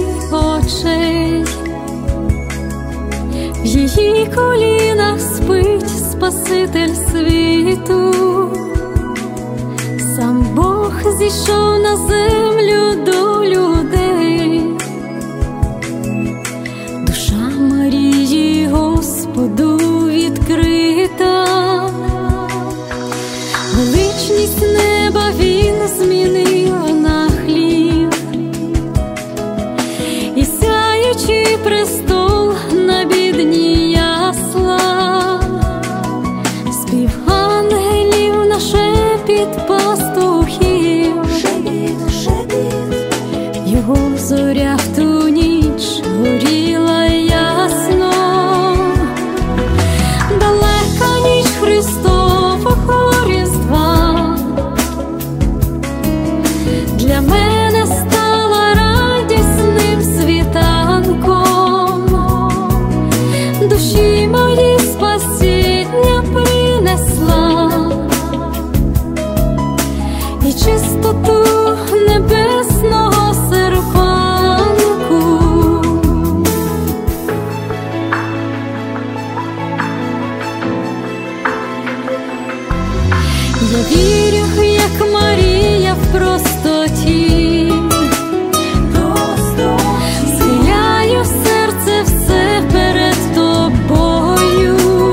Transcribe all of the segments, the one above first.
очей. В її колінах спить Спаситель світу. Сам Бог зійшов на землю до людей. Душа Марії Господу відкрита. Величність неба Він змінив на хліб, і сяючий престол на бідні ясла. Спів ангелів на шепіт пастухів, його зоря в ту ніч горіла ясно. Далека ніч Христового Різдва для мене стала радісним світанком. Душі мої спасіння принесла і чистоту небесного серпанку. Я вірю, як Марія в простоті, схиляю серце все перед тобою.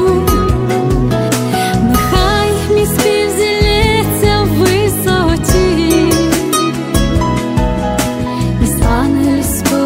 Нехай мій спів зілється в висоті, і з ангельською